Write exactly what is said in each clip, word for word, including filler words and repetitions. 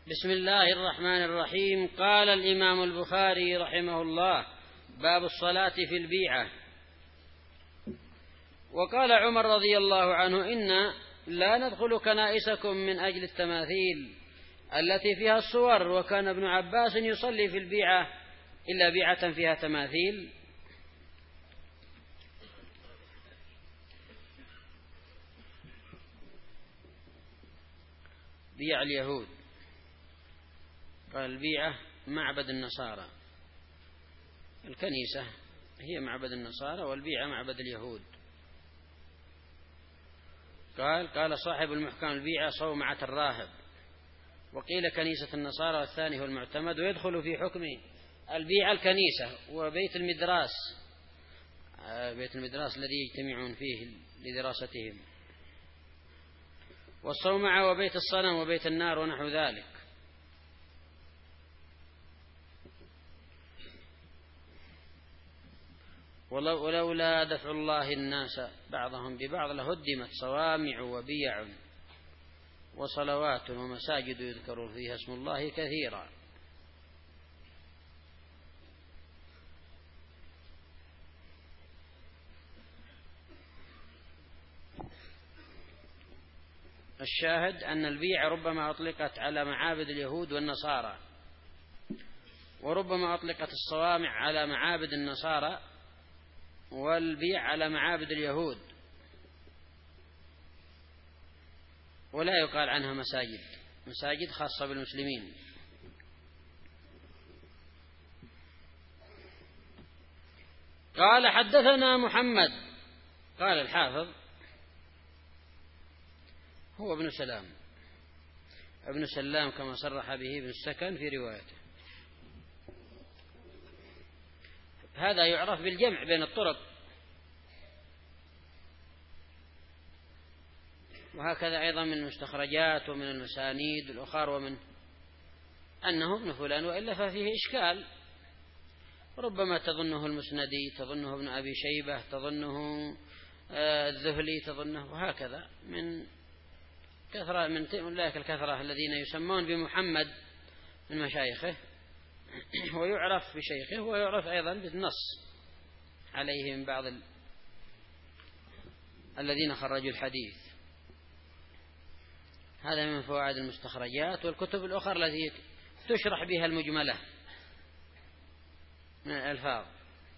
بسم الله الرحمن الرحيم. قال الإمام البخاري رحمه الله: باب الصلاة في البيعة. وقال عمر رضي الله عنه: إنا لا ندخل كنائسكم من أجل التماثيل التي فيها الصور. وكان ابن عباس يصلي في البيعة إلا بيعة فيها تماثيل. بيع اليهود. قال البيعة معبد النصارى، الكنيسة هي معبد النصارى والبيعة معبد اليهود. قال قال صاحب المحكم: البيعة صومعة الراهب، وقيل كنيسة النصارى، والثاني هو المعتمد، ويدخل في حكم البيعة الكنيسة وبيت المدراس، بيت المدراس الذي يجتمعون فيه لدراستهم، والصومعة وبيت الصنم وبيت النار ونحو ذلك. ولولا دفع الله الناس بعضهم ببعض لهدمت صوامع وبيع وصلوات ومساجد يذكر فيها اسم الله كثيرا. الشاهد أن البيع ربما أطلقت على معابد اليهود والنصارى، وربما أطلقت الصوامع على معابد النصارى والبيع على معابد اليهود، ولا يقال عنها مساجد، مساجد خاصة بالمسلمين. قال حدثنا محمد، قال الحافظ هو ابن سلام، ابن سلام كما صرح به ابن السكن في روايته. هذا يعرف بالجمع بين الطرق، وهكذا أيضا من المستخرجات ومن المسانيد الأخرى، ومن أنه ابن فلان، وإلا ففيه إشكال، ربما تظنه المسندي، تظنه ابن أبي شيبة، تظنه الذهلي، تظنه، وهكذا من كثرة من أولئك الكثرة الذين يسمون بمحمد من مشايخه، ويعرف بشيخه، ويعرف أيضا بالنص عليه من بعض الذين خرجوا الحديث. هذا من فوائد المستخرجات والكتب الأخرى التي تشرح بها المجملة من الألفاظ.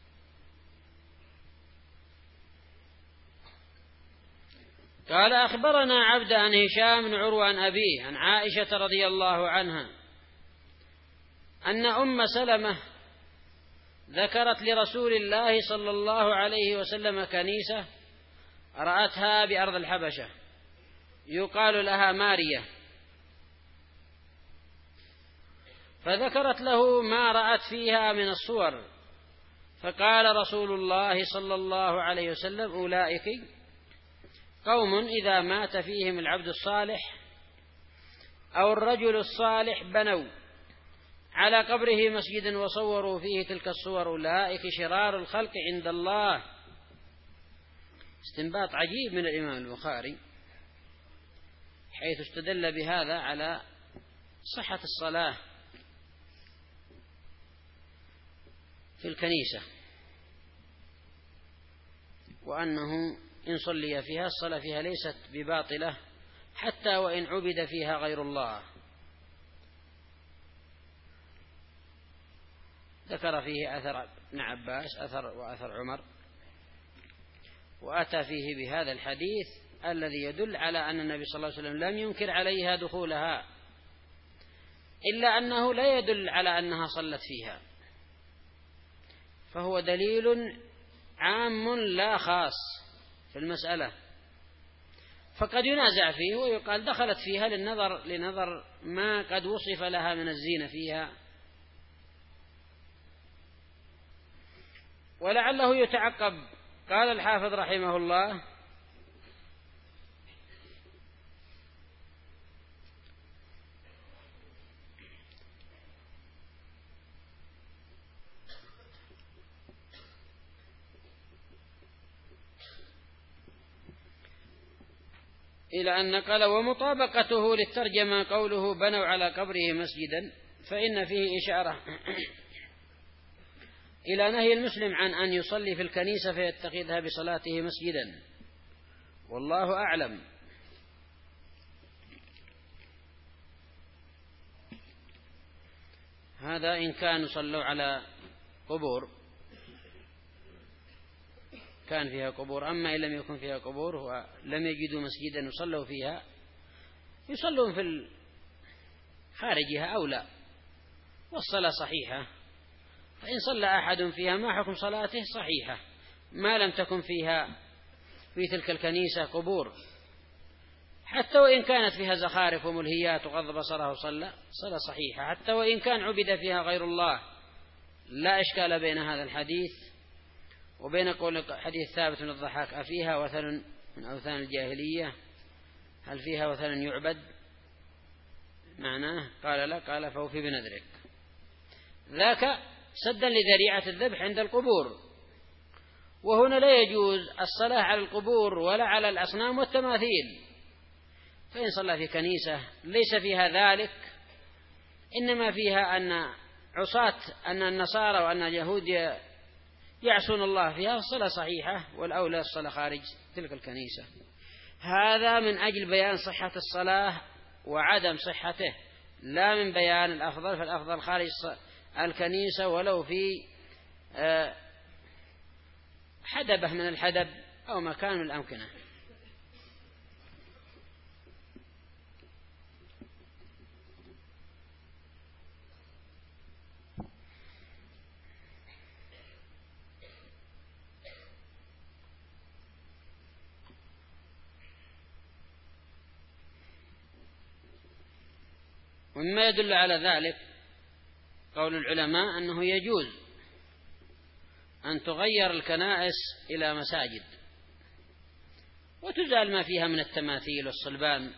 قال أخبرنا عبد عن هشام بن عروة عن أبيه عن عائشة رضي الله عنها أن أم سلمة ذكرت لرسول الله صلى الله عليه وسلم كنيسة رأتها بأرض الحبشة يقال لها مارية، فذكرت له ما رأت فيها من الصور، فقال رسول الله صلى الله عليه وسلم: أولئك قوم إذا مات فيهم العبد الصالح أو الرجل الصالح بنوا على قبره مسجد وصوروا فيه تلك الصور، أولئك شرار الخلق عند الله. استنباط عجيب من الإمام البخاري، حيث استدل بهذا على صحة الصلاة في الكنيسة، وأنه إن صلي فيها الصلاة فيها ليست بباطلة حتى وإن عبد فيها غير الله. ذكر فيه أثر ابن عباس أثر وأثر عمر، وأتى فيه بهذا الحديث الذي يدل على أن النبي صلى الله عليه وسلم لم ينكر عليها دخولها، إلا أنه لا يدل على أنها صلت فيها، فهو دليل عام لا خاص في المسألة. فقد ينازع فيه ويقال دخلت فيها للنظر لنظر ما قد وصف لها من الزينة فيها، ولعله يتعقب. قال الحافظ رحمه الله: إلى أن قال ومطابقته للترجمة قوله بنوا على قبره مسجدا، فإن فيه إشارة إلى نهي المسلم عن أن يصلي في الكنيسة فيتخذها بصلاته مسجدا، والله أعلم. هذا إن كانوا صلوا على قبور، كان فيها قبور. أما إن لم يكن فيها قبور ولم يجدوا مسجدا يصلوا فيها، يصلون في خارجها أولى، والصلاة صحيحة. فإن صلى أحد فيها ما حكم صلاته؟ صحيحة، ما لم تكن فيها في تلك الكنيسة قبور، حتى وإن كانت فيها زخارف وملهيات وغض بصره صلى صلاة صحيحة، حتى وإن كان عبد فيها غير الله. لا إشكال بين هذا الحديث وبين قول حديث ثابت بن الضحاك أفيها وثن من أوثان الجاهلية؟ هل فيها وثن يعبد؟ معناه قال لا، قال فوفي بنذرك. ذاك سدا لذريعة الذبح عند القبور، وهنا لا يجوز الصلاة على القبور ولا على الأصنام والتماثيل. فإن صلى في كنيسة ليس فيها ذلك، إنما فيها أن عصاة أن النصارى وأن اليهود يعصون الله فيها، الصلاة صحيحة، والأولى الصلاة خارج تلك الكنيسة. هذا من أجل بيان صحة الصلاة وعدم صحته، لا من بيان الأفضل، فالأفضل خارج الكنيسة ولو في حدبة من الحدب أو مكان من الأمكنة. ومما يدل على ذلك قول العلماء أنه يجوز أن تغير الكنائس إلى مساجد وتزال ما فيها من التماثيل والصلبان،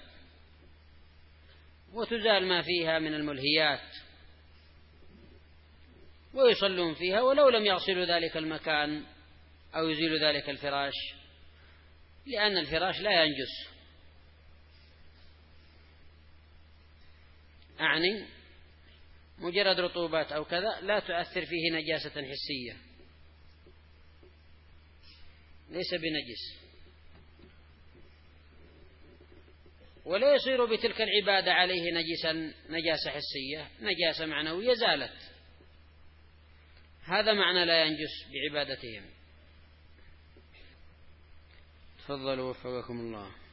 وتزال ما فيها من الملهيات، ويصلون فيها ولو لم يغسلوا ذلك المكان أو يزيلوا ذلك الفراش، لأن الفراش لا ينجس. أعني مجرد رطوبات أو كذا لا تؤثر فيه نجاسة حسية، ليس بنجس، ولا يصير بتلك العبادة عليه نجسا نجاسة حسية، نجاسة معنوية زالت. هذا معنى لا ينجس بعبادتهم. تفضلوا وفقكم الله.